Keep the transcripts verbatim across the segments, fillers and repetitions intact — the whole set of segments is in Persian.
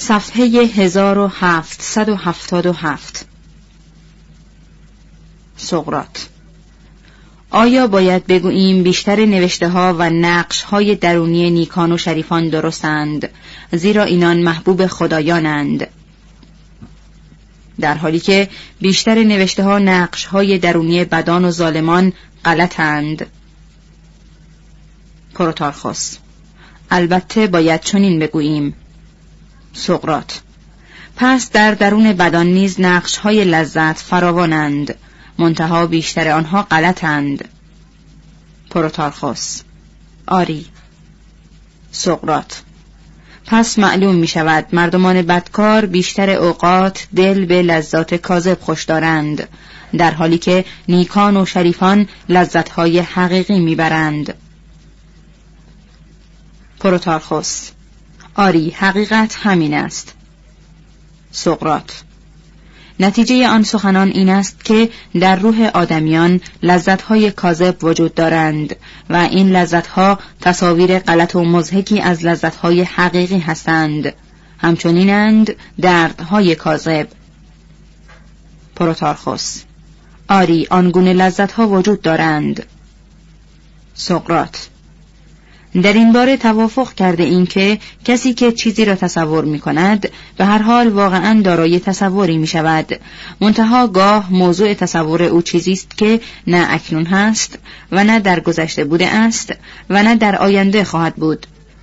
صفحه هزار و هفتصد و هفتاد و هفت. سقراط: آیا باید بگوییم بیشتر نوشته ها و نقش های درونی نیکان و شریفان درستند، زیرا اینان محبوب خدایانند، در حالی که بیشتر نوشته ها نقش های درونی بدان و ظالمان غلطند؟ پروتارخوس: البته باید چنین بگوییم. سقراط: پس در درون بدان نیز نقش های لذت فراوانند، منتها بیشتر آنها غلطند. پروتارخوس: آری. سقراط: پس معلوم می شود مردمان بدکار بیشتر اوقات دل به لذات کاذب خوش دارند، در حالی که نیکان و شریفان لذتهای حقیقی می برند. پروتارخوس: آری، حقیقت همین است. سقراط: نتیجه آن سخنان این است که در روح آدمیان لذت‌های کاذب وجود دارند و این لذت‌ها تصاویر غلط و مضحکی از لذت‌های حقیقی هستند، همچنینند دردهای کاذب. پروتارخوس: آری، آنگونه لذت‌ها وجود دارند. سقراط: در این باره توافق کرده این که کسی که چیزی را تصور می کند به هر حال واقعاً دارای تصوری می شود، منتها گاه موضوع تصور او چیزی است که نه اکنون هست و نه در گذشته بوده است و نه در آینده خواهد بود.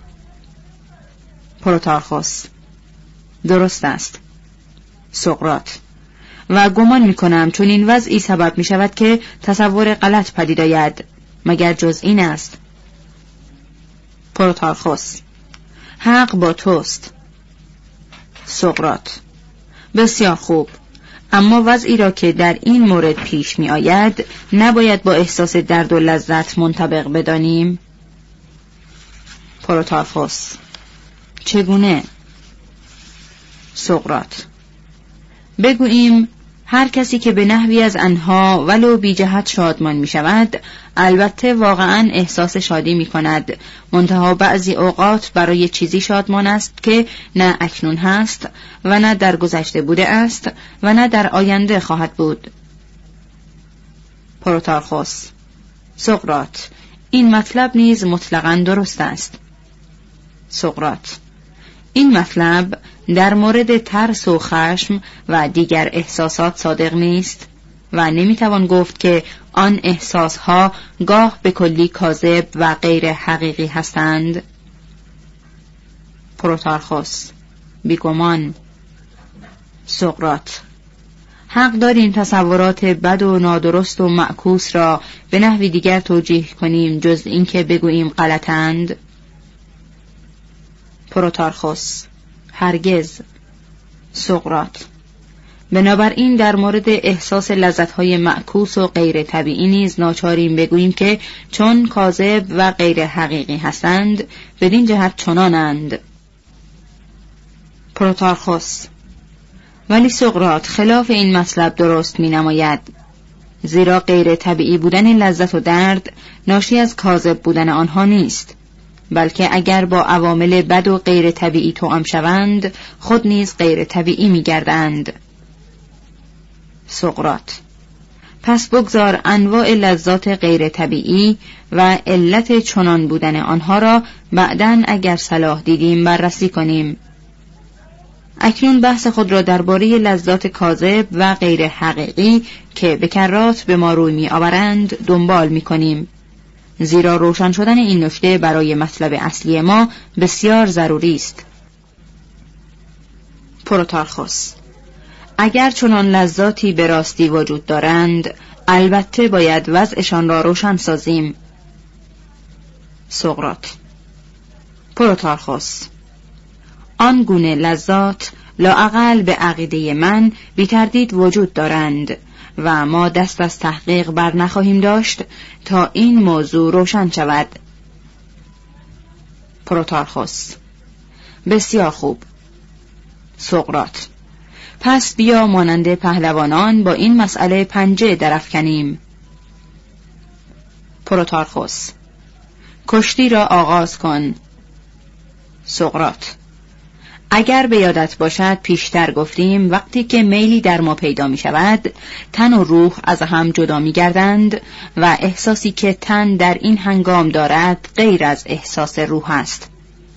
پروتارخوس: درست است. سقراط: و گمان می کنم چون این وضعی سبب می شود که تصور غلط پدید آید، مگر جز این است؟ پروتارخوس: حق با توست. سقراط: بسیار خوب، اما وضعی را که در این مورد پیش می آید نباید با احساس درد و لذت منطبق بدانیم؟ پروتارخوس: چگونه؟ سقراط: بگوییم هر کسی که به نحوی از آنها ولو بی جهت شادمان می شود، البته واقعاً احساس شادی می کند، منتها بعضی اوقات برای چیزی شادمان است که نه اکنون هست و نه در گذشته بوده است و نه در آینده خواهد بود. پروتارخوس: سقراط: این مطلب نیز مطلقاً درست است. سقراط: این مطلب در مورد ترس و خشم و دیگر احساسات صادق نیست و نمیتوان گفت که آن احساسها گاه به کلی کاذب و غیر حقیقی هستند. پروتارخوس: بیگمان. سقراط: حق داریم تصورات بد و نادرست و معکوس را به نحوی دیگر توجیه کنیم جز اینکه بگوییم غلطند؟ پروتارخوس: هرگز. سقراط: بنابراین در مورد احساس لذت‌های معکوس و غیر طبیعی نیز ناچاریم بگوییم که چون کاذب و غیر حقیقی هستند بدین جهت چنانند. پروتارخوس: ولی سقراط خلاف این مطلب درست می نماید، زیرا غیر طبیعی بودن لذت و درد ناشی از کاذب بودن آنها نیست، بلکه اگر با عوامل بد و غیر طبیعی توأم شوند خود نیز غیر طبیعی می گردند. سقراط: پس بگذار انواع لذات غیر طبیعی و علت چنان بودن آنها را بعداً اگر صلاح دیدیم بررسی کنیم. اکنون بحث خود را درباره لذات کاذب و غیر حقیقی که به کرات به ما روی می آورند دنبال می کنیم، زیرا روشن شدن این نکته برای مطلب اصلی ما بسیار ضروری است. پروتارخوس: اگر چنان لذاتی به راستی وجود دارند البته باید وضعشان را روشن سازیم. سقراط: پروتارخوس: آن گونه لذات لااقل به عقیده من بی تردید وجود دارند و ما دست از تحقیق بر نخواهیم داشت تا این موضوع روشن شود. پروتارخوس: بسیار خوب. سقراط: پس بیا مانند پهلوانان با این مسئله پنجه درافکنیم. پروتارخوس: کشتی را آغاز کن. سقراط: اگر به یادت باشد پیشتر گفتیم وقتی که میلی در ما پیدا می شود تن و روح از هم جدا می گردند و احساسی که تن در این هنگام دارد غیر از احساس روح است.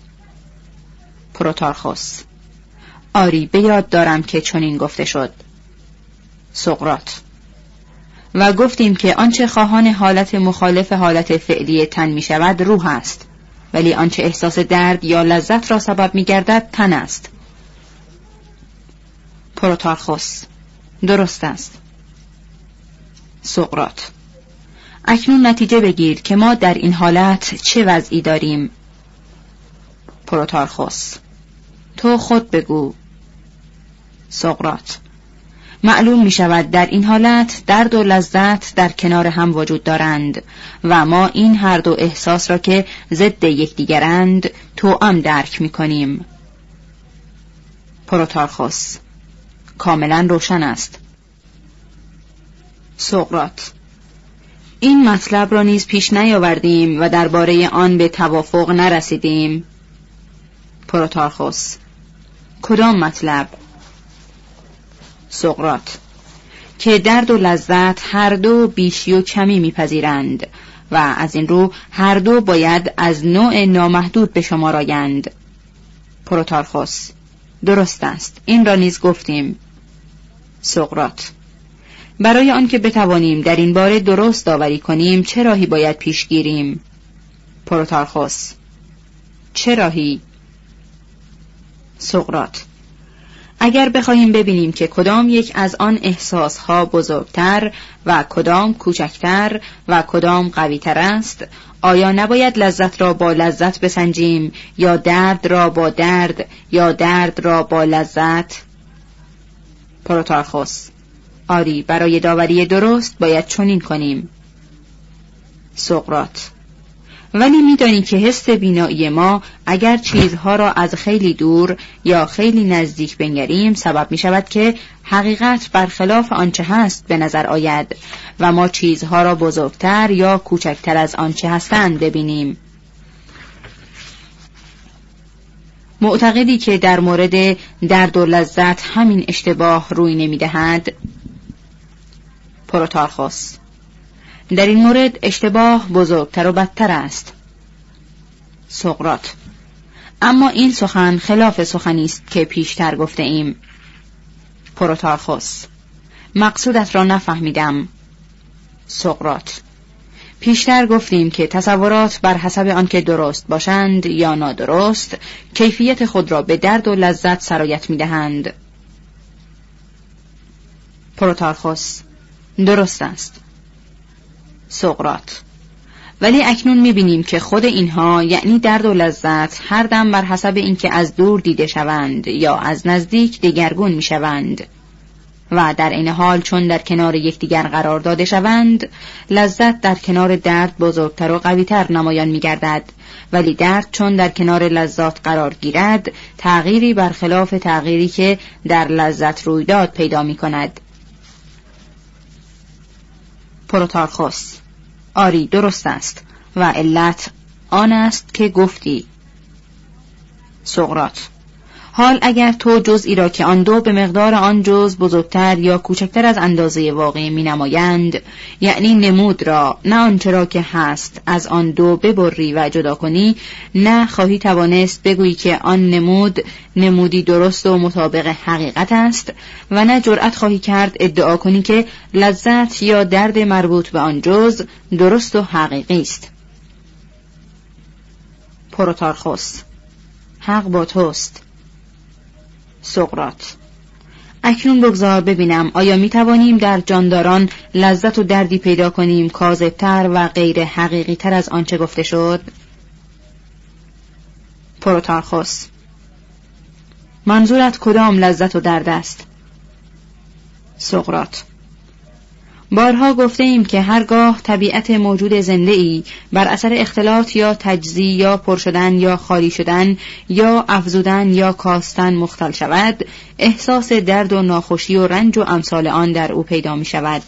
پروتارخوس: آری به یاد دارم که چنین گفته شد. سقراط: و گفتیم که آنچه خواهان حالت مخالف حالت فعلی تن می شود روح است، ولی آنچه احساس درد یا لذت را سبب می گردد تن است. پروتارخوس: درست است. سقراط: اکنون نتیجه بگیر که ما در این حالت چه وضعی داریم. پروتارخوس: تو خود بگو. سقراط: معلوم می شود در این حالت درد و لذت در کنار هم وجود دارند و ما این هر دو احساس را که ضد یکدیگرند توأم درک می کنیم. پروتارخوس: کاملا روشن است. سقراط: این مطلب را نیز پیش نیاوردیم و درباره آن به توافق نرسیدیم. پروتارخوس: کدام مطلب؟ سقراط: که درد و لذت هر دو بیشی و کمی میپذیرند و از این رو هر دو باید از نوع نامحدود به شما آیند. پروتارخوس: درست است، این را نیز گفتیم. سقراط: برای آنکه بتوانیم در این باره درست داوری کنیم چه راهی باید پیش گیریم؟ پروتارخوس: چه راهی؟ سقراط: اگر بخواهیم ببینیم که کدام یک از آن احساسها بزرگتر و کدام کوچکتر و کدام قویتر است، آیا نباید لذت را با لذت بسنجیم یا درد را با درد یا درد را با لذت؟ پروتارخوس: آری، برای داوری درست باید چنین کنیم. سقراط: ولی می‌دانی که حس بینایی ما اگر چیزها را از خیلی دور یا خیلی نزدیک بنگریم سبب می شود که حقیقت برخلاف آنچه هست به نظر آید و ما چیزها را بزرگتر یا کوچکتر از آنچه هستند ببینیم. معتقدی که در مورد درد و لذت همین اشتباه روی نمی دهد؟ پروتارخوس: در این مورد اشتباه بزرگتر و بدتر است. سقراط: اما این سخن خلاف سخنی است که پیشتر گفته ایم. پروتارخوس: مقصودت را نفهمیدم. سقراط: پیشتر گفتیم که تصورات بر حسب آنکه درست باشند یا نادرست کیفیت خود را به درد و لذت سرایت می‌دهند. پروتارخوس: درست است. سقراط: ولی اکنون می‌بینیم که خود اینها یعنی درد و لذت هر دم بر حسب اینکه از دور دیده شوند یا از نزدیک دگرگون می‌شوند و در این حال چون در کنار یکدیگر قرار داده شوند لذت در کنار درد بزرگتر و قوی‌تر نمایان می‌گردد، ولی درد چون در کنار لذت قرار گیرد تغییری برخلاف تغییری که در لذت رویداد پیدا می‌کند. پروتارخوس: آری درست است و علت آن است که گفتی. سقراط: حال اگر تو جزئی را که آن دو به مقدار آن جز بزرگتر یا کوچکتر از اندازه واقعی می نمایند، یعنی نمود را نه آنچه را که هست از آن دو ببری و جدا کنی، نه خواهی توانست بگویی که آن نمود نمودی درست و مطابق حقیقت است و نه جرأت خواهی کرد ادعا کنی که لذت یا درد مربوط به آن جز درست و حقیقی است. پروتارخوس: حق با توست. سقراط: اکنون بگذار ببینم آیا می توانیم در جانداران لذت و دردی پیدا کنیم کاذب‌تر و غیر حقیقی تر از آنچه گفته شد؟ پروتارخوس: منظورت کدام لذت و درد است؟ سقراط: بارها گفته ایم که هرگاه طبیعت موجود زنده‌ای بر اثر اختلاط یا تجزی یا پر شدن یا خالی شدن یا افزودن یا کاستن مختل شود، احساس درد و ناخوشی و رنج و امثال آن در او پیدا می شود.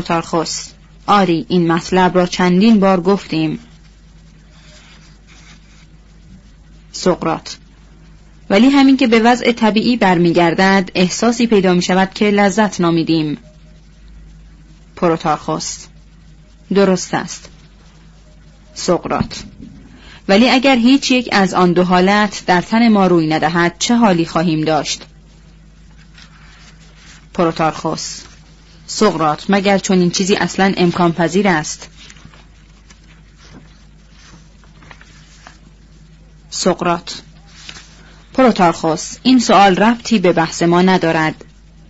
پروتارخوس: آری، این مطلب را چندین بار گفتیم. سقراط: ولی همین که به وضع طبیعی برمیگردد احساسی پیدا می شود که لذت نامیدیم. پروتارخوس: درست است. سقراط: ولی اگر هیچ یک از آن دو حالت در تن ما روی ندهد چه حالی خواهیم داشت؟ پروتارخوس: سقراط، مگر چون این چیزی اصلا امکان پذیر است؟ سقراط: پروتارخوس، این سؤال ربطی به بحث ما ندارد.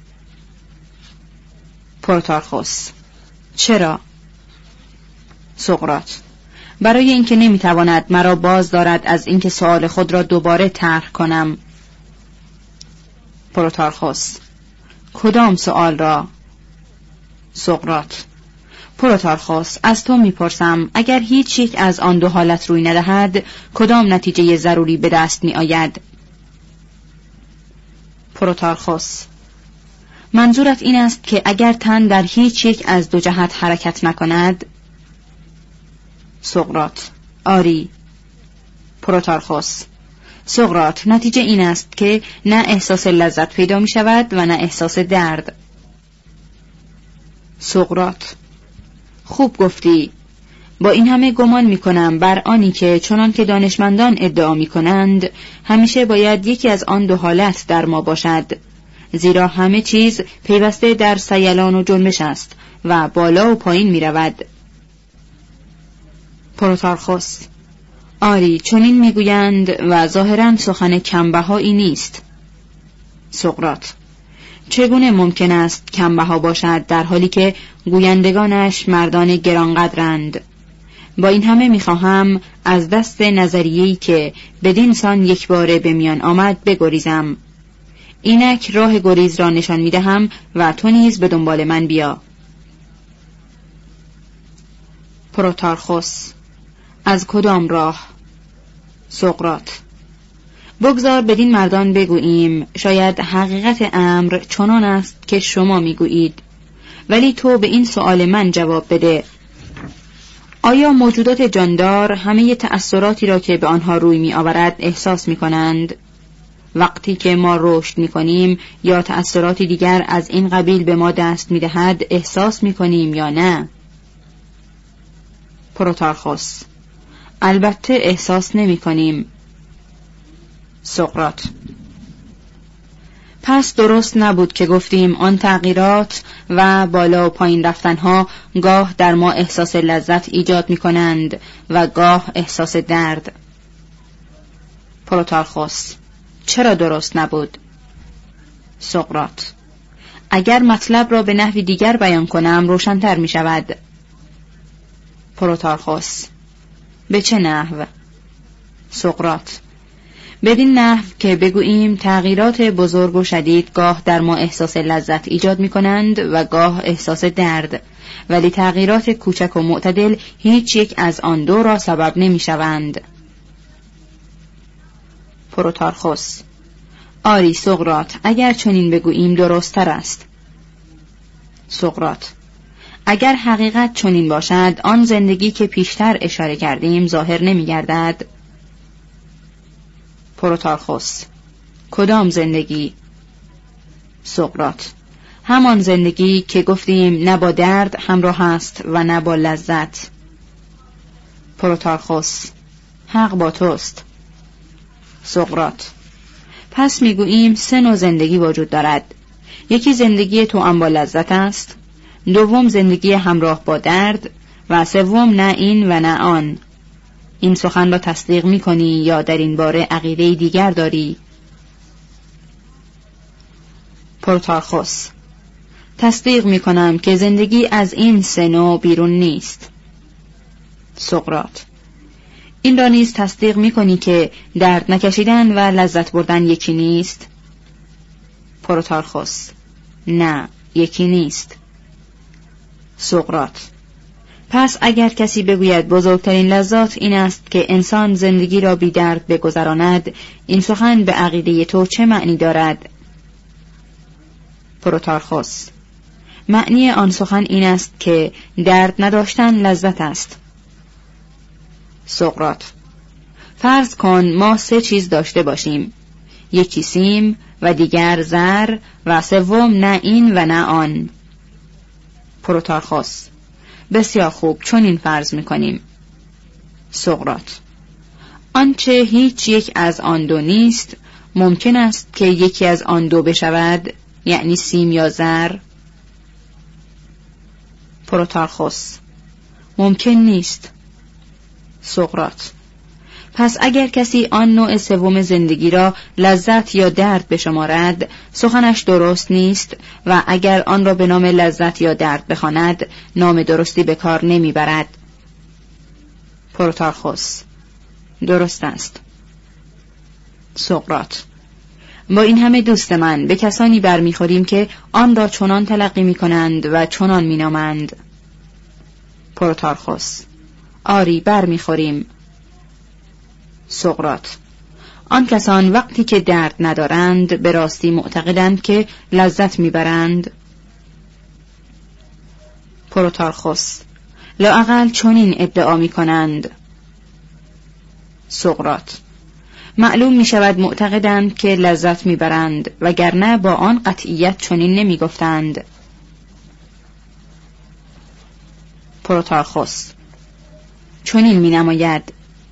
پروتارخوس: چرا؟ سقراط: برای اینکه نمیتواند مرا باز دارد از اینکه سؤال خود را دوباره طرح کنم. پروتارخوس: کدام سؤال را؟ سقراط: پروتارخوس، از تو میپرسم اگر هیچ یک از آن دو حالت روی ندهد کدام نتیجه ضروری به دست می آید؟ پروتارخوس: منظورت این است که اگر تن در هیچ یک از دو جهت حرکت نکند؟ سقراط: آری. پروتارخوس: سقراط، نتیجه این است که نه احساس لذت پیدا می شود و نه احساس درد. سقراط: خوب گفتی. با این همه گمان می کنم بر آنی که چنان که دانشمندان ادعا می کنند همیشه باید یکی از آن دو حالت در ما باشد، زیرا همه چیز پیوسته در سیلان و جنبش است و بالا و پایین می رود. پروتارخوس: آری، چنین می گویند و ظاهراً سخن کمبهایی نیست. سقراط: چگونه ممکن است کمبها باشد در حالی که گویندگانش مردان گرانقدرند؟ با این همه میخواهم از دست نظریه‌ای که بدین سان یک باره به میان آمد بگریزم. اینک راه گریز را نشان میدهم و تو نیز به دنبال من بیا. پروتارخوس: از کدام راه؟ سقراط: بگذار بدین مردان بگوییم شاید حقیقت امر چنان است که شما میگویید، ولی تو به این سؤال من جواب بده. آیا موجودات جاندار همه تأثیراتی را که به آنها روی می آورد احساس می کنند؟ وقتی که ما رشد می کنیم یا تأثیراتی دیگر از این قبیل به ما دست می دهد احساس می کنیم یا نه؟ پروتارخوس: البته احساس نمی کنیم. سقراط: پس درست نبود که گفتیم آن تغییرات و بالا و پایین رفتنها گاه در ما احساس لذت ایجاد می کنند و گاه احساس درد. پروتارخوس: چرا درست نبود؟ سقراط: اگر مطلب را به نحوی دیگر بیان کنم روشن‌تر می شود. پروتارخوس: به چه نحو؟ سقراط: بدین نحو که بگوییم تغییرات بزرگ و شدید گاه در ما احساس لذت ایجاد می کنند و گاه احساس درد، ولی تغییرات کوچک و معتدل هیچ یک از آن دو را سبب نمی شوند. پروتارخوس: آری سقراط، اگر چنین بگوییم درست‌تر است. سقراط: اگر حقیقت چنین باشد آن زندگی که پیشتر اشاره کردیم ظاهر نمی گردد. پروتارخوس: کدام زندگی؟ سقراط: همان زندگی که گفتیم نه با درد همراه است و نه با لذت. پروتارخوس: حق با توست. سقراط: پس میگوییم سه نوع زندگی وجود دارد. یکی زندگی توأم با لذت است، دوم زندگی همراه با درد و سوم نه این و نه آن. این سخن را تصدیق می کنی یا در این باره عقیده دیگر داری؟ پروتارخوس: تصدیق می کنم که زندگی از این سه نوع بیرون نیست. سقراط: این را نیز تصدیق می کنی که درد نکشیدن و لذت بردن یکی نیست؟ پروتارخوس: نه، یکی نیست. سقراط: پس اگر کسی بگوید بزرگترین لذات این است که انسان زندگی را بی درد بگذراند، این سخن به عقیده تو چه معنی دارد؟ پروتارخوس: معنی آن سخن این است که درد نداشتن لذت است. سقراط: فرض کن ما سه چیز داشته باشیم، یکی سیم و دیگر زر و سوم نه این و نه آن. پروتارخوس: بسیار خوب، چون این فرض می‌کنیم. سقراط: آنچه هیچ یک از آن دو نیست ممکن است که یکی از آن دو بشود، یعنی سیم یا زر؟ پروتارخوس: ممکن نیست. سقراط: پس اگر کسی آن نوع سوم زندگی را لذت یا درد بشمارد، سخنش درست نیست و اگر آن را به نام لذت یا درد بخواند، نام درستی به کار نمیبرد. پروتارخوس: درست است. سقراط: با این همه دوست من به کسانی برمیخوریم که آن را چنان تلقی میکنند و چنان مینامند. پروتارخوس: آری برمیخوریم. سقراط: آن کسان وقتی که درد ندارند به راستی معتقدند که لذت میبرند؟ پروتارخوس: لااقل چنین ادعا میکنند. سقراط: معلوم میشود معتقدند که لذت میبرند، وگرنه با آن قطعیت چنین نمیگفتند. پروتارخوس: چنین مینماید.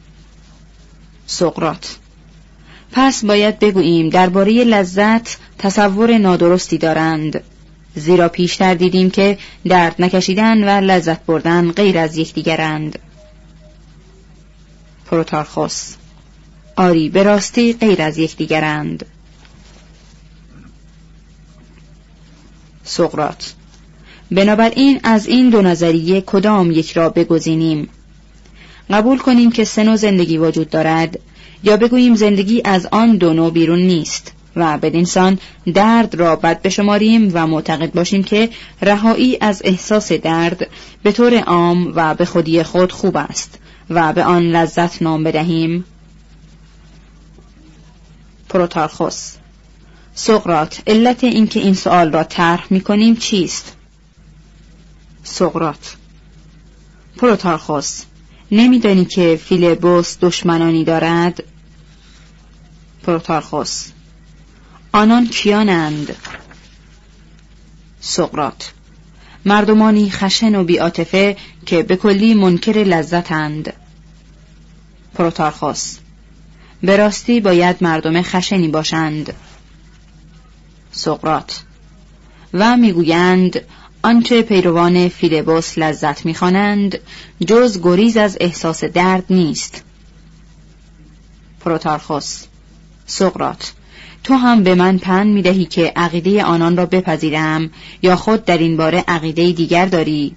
سقراط: پس باید بگوییم درباره لذت تصور نادرستی دارند، زیرا پیشتر دیدیم که درد نکشیدن و لذت بردن غیر از یکدیگرند. پروتارخوس: آری به راستی غیر از یکدیگرند. سقراط: بنابراین از این دو نظریه کدام یک را بگزینیم؟ قبول کنیم که سه نوع زندگی وجود دارد، یا بگوییم زندگی از آن دو نوع بیرون نیست و بدینسان درد را بد بشماریم و معتقد باشیم که رهایی از احساس درد به طور عام و به خودی خود خوب است و به آن لذت نام بدهیم؟ پروتارخوس: سقراط، علت اینکه این سؤال را طرح می‌کنیم چیست؟ سقراط: پروتارخوس، نمی‌دانی که فیلبوس دشمنانی دارد؟ پروتارخوس: آنان کیانند؟ سقراط: مردمانی خشن و بی‌عاطفه که به کلی منکر لذتند. پروتارخوس: به راستی باید مردم خشنی باشند. سقراط: و میگویند آنچه پیروان فیلبوس لذت می‌خوانند جز گریز از احساس درد نیست. پروتارخوس: سقراط، تو هم به من پند می‌دهی که عقیده آنان را بپذیرم یا خود در این باره عقیده دیگر داری؟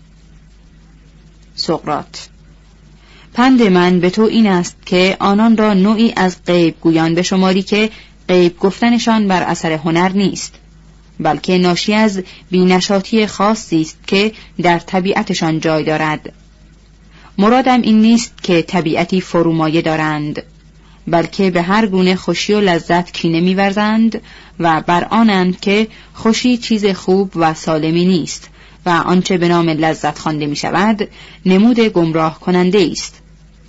سقراط: پند من به تو این است که آنان را نوعی از غیب گویان به شماری که غیب گفتنشان بر اثر هنر نیست، بلکه ناشی از بی‌نشاطی خاصی است که در طبیعتشان جای دارد. مرادم این نیست که طبیعتی فرومایه دارند، بلکه به هر گونه خوشی و لذت کینه می‌ورزند و بر آنند که خوشی چیز خوب و سالمی نیست و آنچه به نام لذت خوانده می‌شود نمود گمراه کننده است.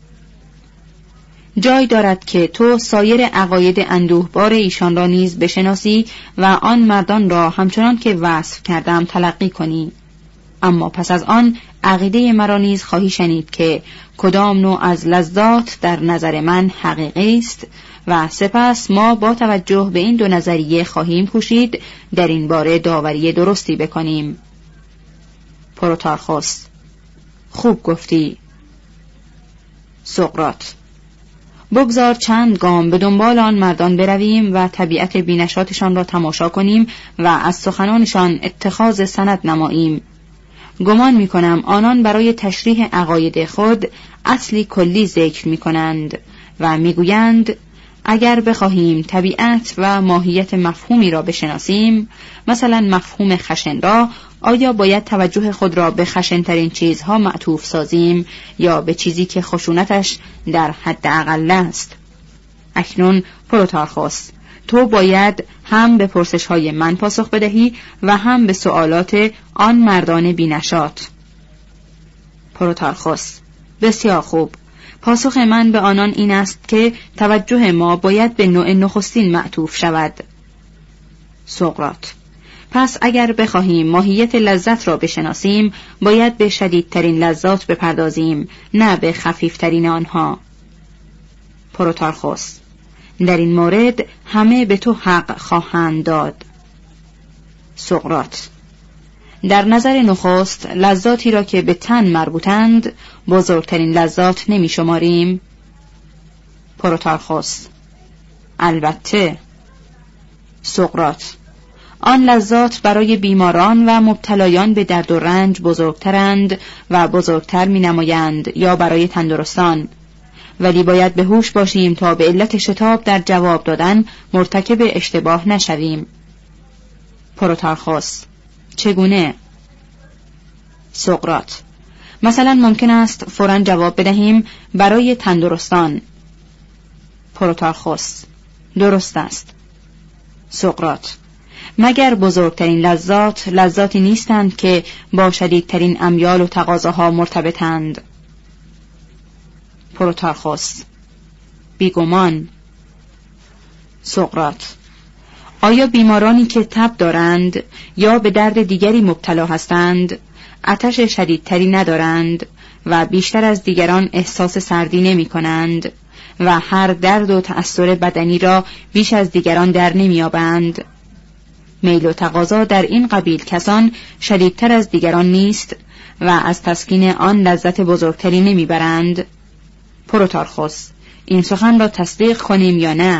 جای دارد که تو سایر عقاید اندوهبار ایشان را نیز بشناسی و آن مردان را همچنان که وصف کردم تلقی کنی، اما پس از آن عقیده مرا نیز خواهی شنید که کدام نوع از لذات در نظر من حقیقی است و سپس ما با توجه به این دو نظریه خواهیم کوشید در این باره داوری درستی بکنیم. پروتارخوس: خوب گفتی. سقراط: بگذار چند گام به دنبال آن مردان برویم و طبیعت بینشاتشان را تماشا کنیم و از سخنانشان اتخاذ سند نماییم. گمان می کنم آنان برای تشریح عقاید خود اصلی کلی ذکر می کنند و می گویند اگر بخواهیم طبیعت و ماهیت مفهومی را بشناسیم، مثلا مفهوم خشن را، آیا باید توجه خود را به خشن‌ترین چیزها معطوف سازیم یا به چیزی که خشونتش در حد اقل است؟ اکنون پروتارخوس، تو باید هم به پرسش‌های من پاسخ بدهی و هم به سوالات آن مردان بی‌نشاط. پروتارخوس: بسیار خوب. پاسخ من به آنان این است که توجه ما باید به نوع نخستین معطوف شود. سقراط: پس اگر بخواهیم ماهیت لذت را بشناسیم، باید به شدیدترین لذات بپردازیم، نه به خفیفترین آنها. پروتارخوس: در این مورد همه به تو حق خواهند داد. سقراط: در نظر نخست لذاتی را که به تن مربوطند بزرگترین لذات نمی شماریم؟ پروتارخوس: البته. سقراط: آن لذات برای بیماران و مبتلایان به درد و رنج بزرگترند و بزرگتر می نمایند یا برای تندرستان، ولی باید به هوش باشیم تا به علت شتاب در جواب دادن مرتکب اشتباه نشویم. پروتارخوس: چگونه؟ سقراط: مثلا ممکن است فوراً جواب بدهیم برای تندرستان. پروتارخوس: درست است. سقراط: مگر بزرگترین لذات لذاتی نیستند که با شدیدترین امیال و تقاضاها مرتبطند؟ پروتارخوس: بیگمان. سقراط: آیا بیمارانی که تب دارند یا به درد دیگری مبتلا هستند آتش شدیدتری ندارند و بیشتر از دیگران احساس سردی نمی کنند و هر درد و تأثیر بدنی را بیش از دیگران در نمی‌یابند؟ میل و تقاضا در این قبیل کسان شدیدتر از دیگران نیست و از تسکین آن لذت بزرگتری نمیبرند؟ پروتارخوس: این سخن را تصدیق کنیم یا نه؟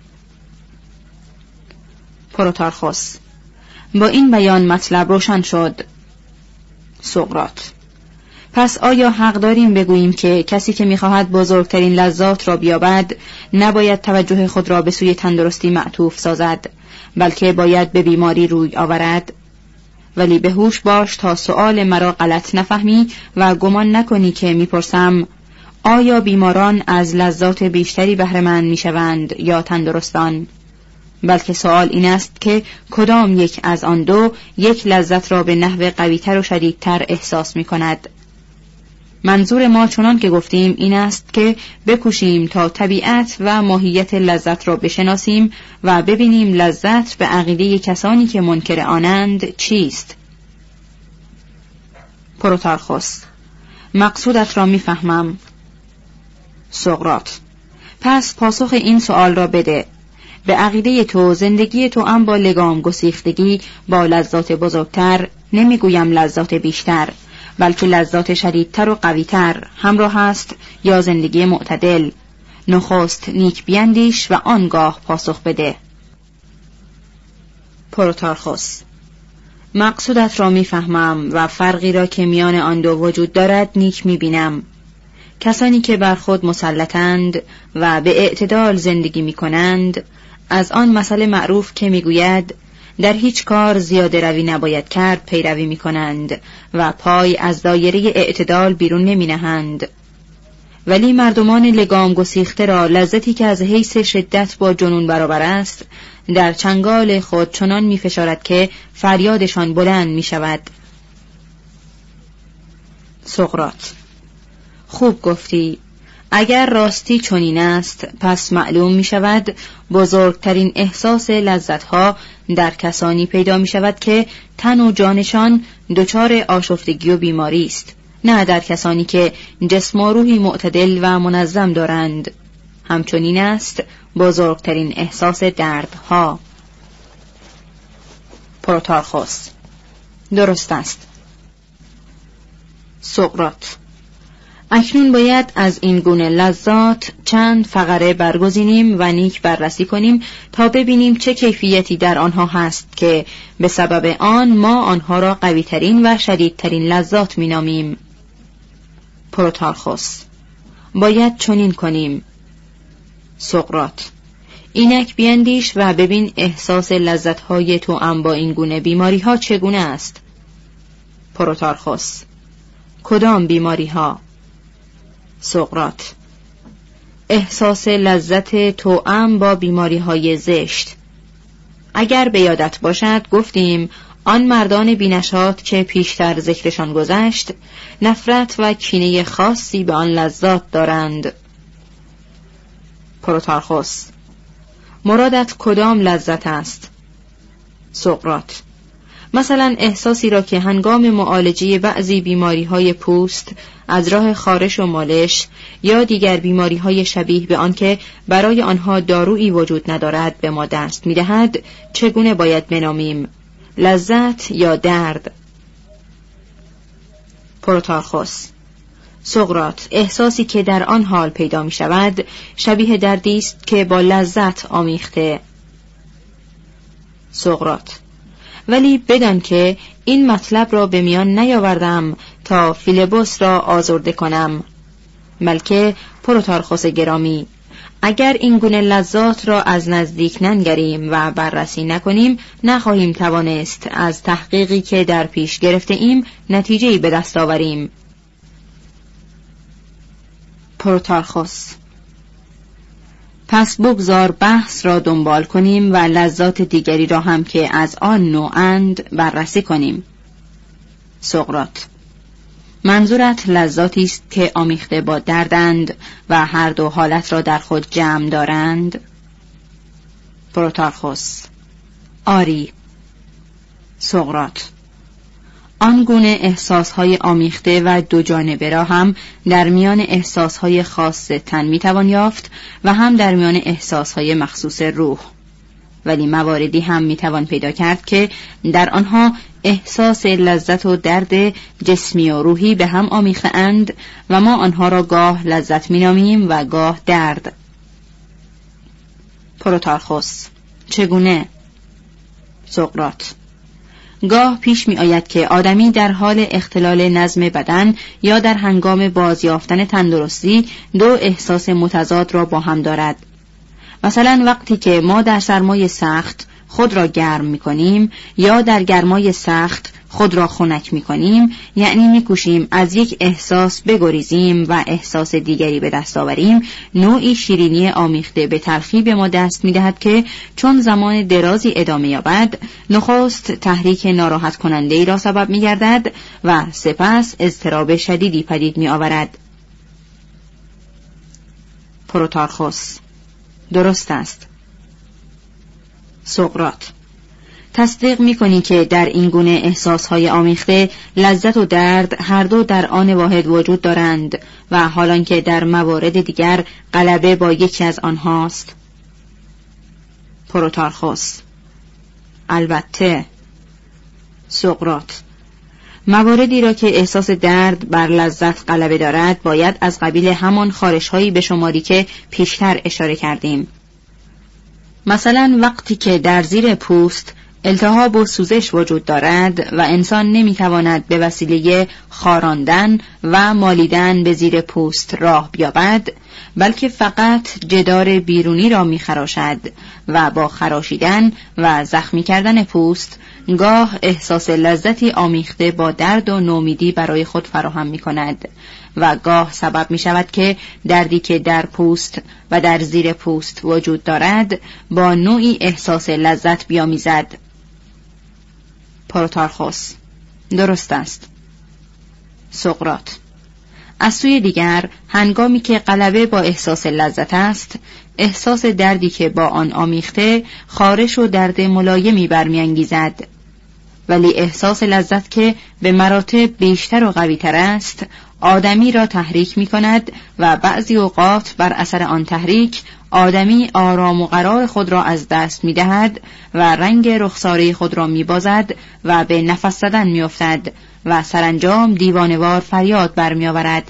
پروتارخوس: با این بیان مطلب روشن شد. سقراط: پس آیا حق داریم بگوییم که کسی که می‌خواهد بزرگترین لذات را بیابد نباید توجه خود را به سوی تندرستی معطوف سازد، بلکه باید به بیماری روی آورد؟ ولی به هوش باش تا سؤال مرا غلط نفهمی و گمان نکنی که میپرسم آیا بیماران از لذات بیشتری بهره مند میشوند یا تندرستان؟ بلکه سؤال این است که کدام یک از آن دو یک لذت را به نحو قویتر و شدیدتر احساس می کند. منظور ما چنان که گفتیم این است که بکوشیم تا طبیعت و ماهیت لذت را بشناسیم و ببینیم لذت به عقیده کسانی که منکر آنند چیست. پروتارخوس: مقصودت را می فهمم. سقراط: پس پاسخ این سؤال را بده. به عقیده تو زندگی تو هم با لگام گسیختگی با لذات بزرگتر، نمیگویم لذات بیشتر، بلکه لذات شدیدتر و قویتر همراه است یا زندگی معتدل؟ نخست نیک بیندیش و آنگاه پاسخ بده. پروتارخوس: مقصودت را میفهمم و فرقی را که میان آن دو وجود دارد نیک میبینم. کسانی که بر خود مسلطند و به اعتدال زندگی میکنند از آن مسئله معروف که میگوید در هیچ کار زیاده روی نباید کرد پیروی میکنند و پای از دایره اعتدال بیرون نمی نهند. ولی مردمان لگام گسیخته را لذتی که از حیث شدت با جنون برابر است در چنگال خود چنان می فشارد که فریادشان بلند می شود. سقراط: خوب گفتی. اگر راستی چنین است پس معلوم می شود بزرگترین احساس لذتها در کسانی پیدا می شود که تن و جانشان دچار آشفتگی و بیماری است، نه در کسانی که جسم و روحی معتدل و منظم دارند. همچنین است بزرگترین احساس دردها. پروتارخوس: درست است. سقراط: اکنون باید از این گونه لذات چند فقره برگزینیم و نیک بررسی کنیم تا ببینیم چه کیفیتی در آنها هست که به سبب آن ما آنها را قویترین و شدیدترین لذات مینامیم. پروتارخوس: باید چنین کنیم. سقراط: اینک بیندیش و ببین احساس لذتهای توأم با این گونه بیماری ها چگونه است. پروتارخوس: کدام بیماری ها؟ سقراط: احساس لذت توأم با بیماری های زشت. اگر به یادت باشد گفتیم آن مردان بینشات که پیشتر ذکرشان گذشت نفرت و کینه خاصی به آن لذات دارند. پروتارخوس: مرادت کدام لذت است؟ سقراط: مثلا احساسی را که هنگام معالجه بعضی بیماری‌های پوست از راه خارش و مالش یا دیگر بیماری‌های شبیه به آن که برای آنها دارویی وجود ندارد به ما دست می‌دهد، چگونه باید بنامیم؟ لذت یا درد؟ پروتارخوس: سقراط: احساسی که در آن حال پیدا می شود شبیه دردی است که با لذت آمیخته. سقراط: ولی بدان که این مطلب را به میان نیاوردم تا فیلبوس را آزرده کنم. بلکه پروتارخوس گرامی، اگر این گونه لذات را از نزدیک ننگریم و بررسی نکنیم نخواهیم توانست از تحقیقی که در پیش گرفته ایم نتیجه‌ای به دست آوریم. پروتارخوس: پس بگذار بحث را دنبال کنیم و لذات دیگری را هم که از آن نوعند بررسی کنیم. سقراط: منظورت لذاتی است که آمیخته با دردند و هر دو حالت را در خود جمع دارند؟ پروتارخوس: آری. سقراط: آن گونه احساسهای آمیخته و دو جانبه را هم در میان احساسهای خاص تن میتوان یافت و هم در میان احساسهای مخصوص روح، ولی مواردی هم میتوان پیدا کرد که در آنها احساس لذت و درد جسمی و روحی به هم آمیخته اند و ما آنها را گاه لذت مینامیم و گاه درد. پروتارخوس: چگونه؟ سقراط: گاه پیش می آید که آدمی در حال اختلال نظم بدن یا در هنگام بازیافتن تندرستی دو احساس متضاد را با هم دارد. مثلا وقتی که ما در سرمای سخت خود را گرم می کنیم یا در گرمای سخت خود را خنک می کنیم، یعنی می کوشیم از یک احساس بگریزیم و احساس دیگری به دست آوریم، نوعی شیرینی آمیخته به تلخی به ما دست می دهد که چون زمان درازی ادامه یابد نخست تحریک ناراحت کننده ای را سبب می گردد و سپس اضطراب شدیدی پدید می آورد. پروتارخوس: درست است. سقراط: تصدیق می‌کنی که در این گونه احساسهای آمیخته لذت و درد هر دو در آن واحد وجود دارند و حالان که در موارد دیگر غلبه با یکی از آنهاست؟ پروتارخوس: البته. سقراط: مواردی را که احساس درد بر لذت غلبه دارد باید از قبیل همان خارش‌هایی بشماری که پیشتر اشاره کردیم. مثلا وقتی که در زیر پوست التهاب و سوزش وجود دارد و انسان نمیتواند به وسیله خاراندن و مالیدن به زیر پوست راه بیابد، بلکه فقط جدار بیرونی را میخراشد و با خراشیدن و زخمی کردن پوست گاه احساس لذتی آمیخته با درد و نومیدی برای خود فراهم میکند و گاه سبب می شود که دردی که در پوست و در زیر پوست وجود دارد با نوعی احساس لذت بیامیزد. پروتارخوس: درست است. سقراط: از سوی دیگر هنگامی که غلبه با احساس لذت است، احساس دردی که با آن آمیخته خارش و درد ملایمی برمی‌انگیزد، ولی احساس لذت که به مراتب بیشتر و قوی‌تر است آدمی را تحریک می کند و بعضی اوقات بر اثر آن تحریک آدمی آرام و قرار خود را از دست می دهد و رنگ رخساره خود را می بازد و به نفس زدن می افتد و سرانجام دیوانوار فریاد برمی آورد.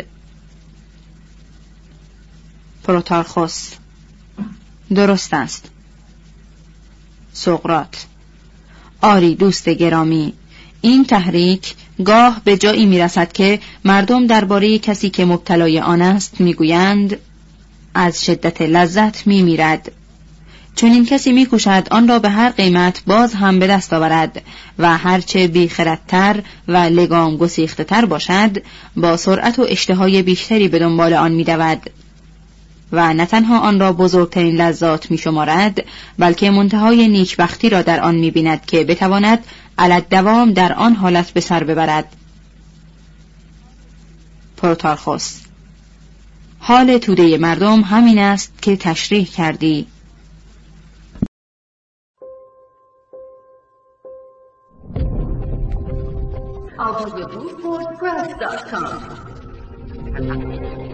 پروتارخوس: درست است. سقراط: آری دوست گرامی، این تحریک گاه به جایی می رسد که مردم درباره کسی که مبتلای آن است می گویند از شدت لذت می میرد. چون این کسی می کوشد آن را به هر قیمت باز هم به دست آورد و هرچه بیخردتر و لگام گسیخته تر باشد با سرعت و اشتهای بیشتری به دنبال آن می دود. و نه تنها آن را بزرگترین لذات می شمارد، بلکه منتهای نیکبختی را در آن می بیند که بتواند علالدوام در آن حالت به سر ببرد. پروتارخوس: حال توده مردم همین است که تشریح کردی. audiobook wordpress dot com